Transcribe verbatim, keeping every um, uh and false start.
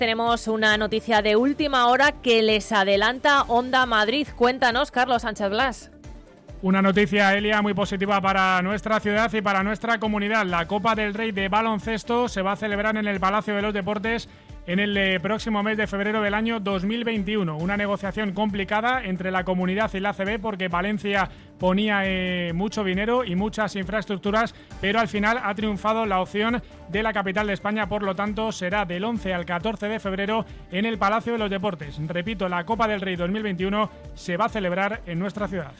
Tenemos una noticia de última hora que les adelanta Onda Madrid. Cuéntanos, Carlos Sánchez Blas. Una noticia, Elia, muy positiva para nuestra ciudad y para nuestra comunidad. La Copa del Rey de baloncesto se va a celebrar en el Palacio de los Deportes en el eh, próximo mes de febrero del año dos mil veintiuno. Una negociación complicada entre la comunidad y la A C B porque Valencia ponía eh, mucho dinero y muchas infraestructuras, pero al final ha triunfado la opción de la capital de España. Por lo tanto, será del once al catorce de febrero en el Palacio de los Deportes. Repito, la Copa del Rey dos mil veintiuno se va a celebrar en nuestra ciudad.